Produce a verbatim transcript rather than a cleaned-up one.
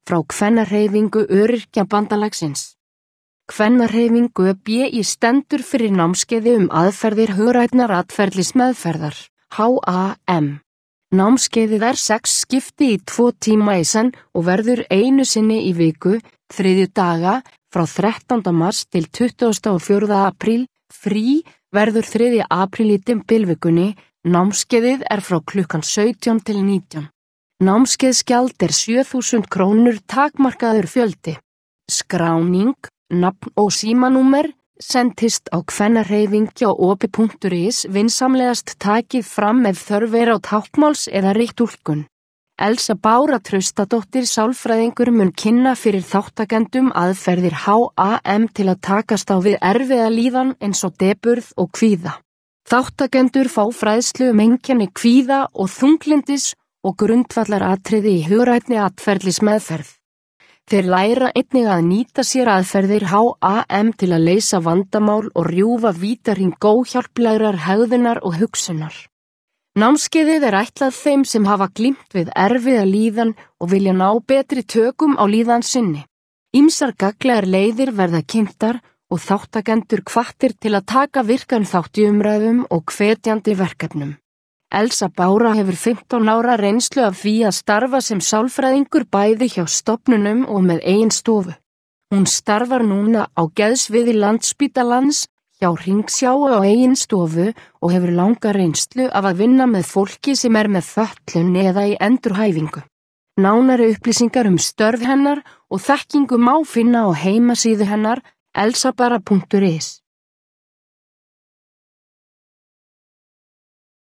frá Kvennahreyfingu Öryrkjabandalagsins. Kvennahreyfingu B í stendur fyrir námskeiði um aðferðir hugrænnar atferlismeðferðar, H A M. Námskeiðið er sex skipti í tvo tíma í senn og verður einu sinni í viku, þriðju daga, frá þrettánda mars til tuttugasta og fjórða apríl, frí verður þriðja apríl í dymbilvikunni, námskeiðið er frá klukkan sautján til nítján. Námskeiðsgjald er sjö þúsund krónur takmarkaður fjöldi. Skráning, nafn og símanúmer sendist á kvennahreyfingja og opi punktur is vinsamlegast takið fram ef þörf er á táknmáls eða ríktúlkun. Elsa Bára Traustadóttir sálfræðingur mun kynna fyrir þáttakendum aðferðir H A M til að takast á við erfiða líðan eins og depurð og kvíða. Þáttakendur fá fræðslu um einkenni kvíða og þunglyndis og grundvallaratriði í hugrænni atferlismeðferð. Þeir læra einnig að nýta sér aðferðir H A M til að leysa vandamál og rjúfa vítahring óhjálplegrar hegðunar og hugsunar. Námskeiðið er ætlað þeim sem hafa glímt við erfiða líðan og vilja ná betri tökum á líðan sinni. Ýmsar gagnlegar leiðir verða kynntar og þáttakendur hvattir til að taka virkan þátt í umræðum og hvetjandi verkefnum. Elsa Bára hefur fimmtán ára reynslu af því að starfa sem sálfræðingur bæði hjá stofnunum og með eigin stofu. Hún starfar núna á geðsviði Landspítalans, hjá Hringsjá á eigin stofu og hefur langa reynslu af að vinna með fólki sem er með fötlun eða í endurhæfingu. Nánari upplýsingar um störf hennar og þekkingu má finna á heimasíðu hennar elsabara punktur is.